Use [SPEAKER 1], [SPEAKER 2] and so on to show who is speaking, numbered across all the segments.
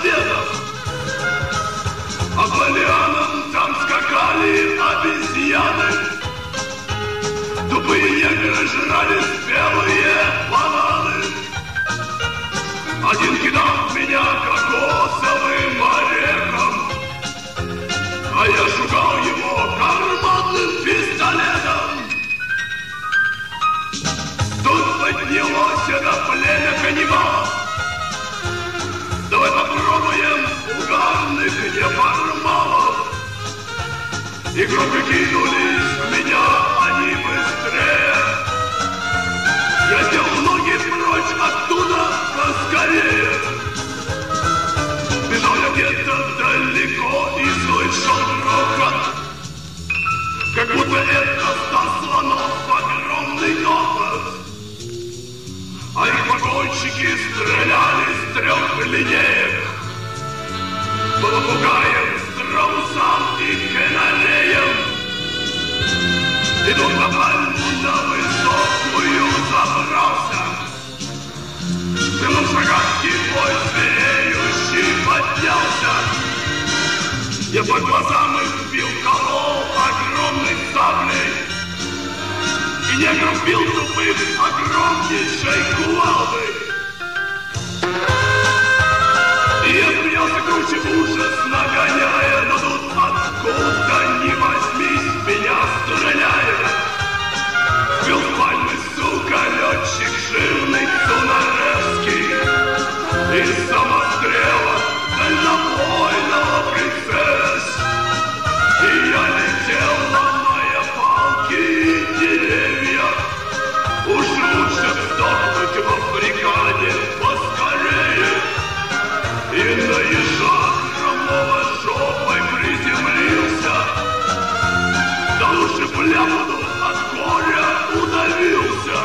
[SPEAKER 1] ответов. А по лианам там скакали обезьяны. Тупые негры жрали спелые бананы. Один кидал в меня кокосовым орехом, а я шугал его карманным пистолетом. Тут поднялось это племя каннибалов. Давай попробуем угарных неформалов. И громко кинулись в меня они быстрее. Я сделал ноги прочь оттуда поскорее. Бежал я где-то далеко и слышал грохот, как будто это 100 слонов огромный топот. А их погонщики стреляли с 3 линеек по попугаям, страусам и канареям. И тут на пальму на высокую забрался. В целом шагах бой звереющий поднялся. Я по глазам их бил, колол огромной саблей. И негров бил тупых огромнейшей кувалдой. И я смеялся круче ужас нагоняя, но тут откуда ни возьмись меня стреляет. Бил с пальмы, сука, летчик жирный Цунаревский. Из самострела дальнобойного прицелясь. И я летел, ломая палки и деревья. Уж лучше вздохнуть в Африкане поскорее. И на ежа хромого жопой приземлился. Да лучше в ляподу от горя удавился.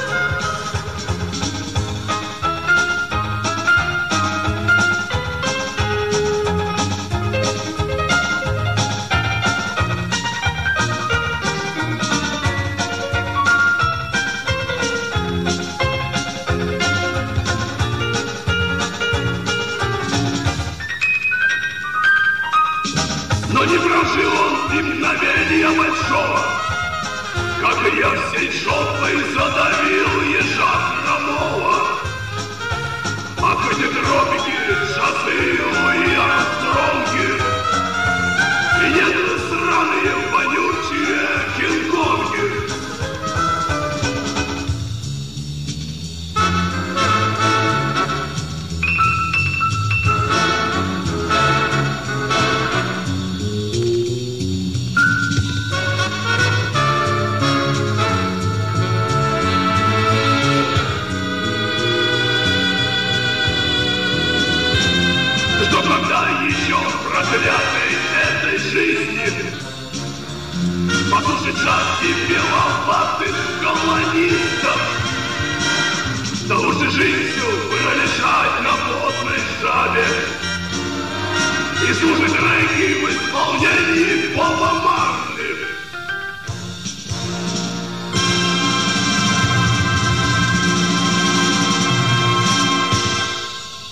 [SPEAKER 1] Но не прожил он и мгновения большого, как я всей жопой задавил ежа хромого. А хоть и тропики, Шатылу и Армстронги, и нет сраные вонючие Кинг-Конги. Что когда еще проклятой этой жизни послушать шапки беловатых колонистов, да лучше жизнью пролежать на потной жабе и слушать регги в исполнении Боба Марли.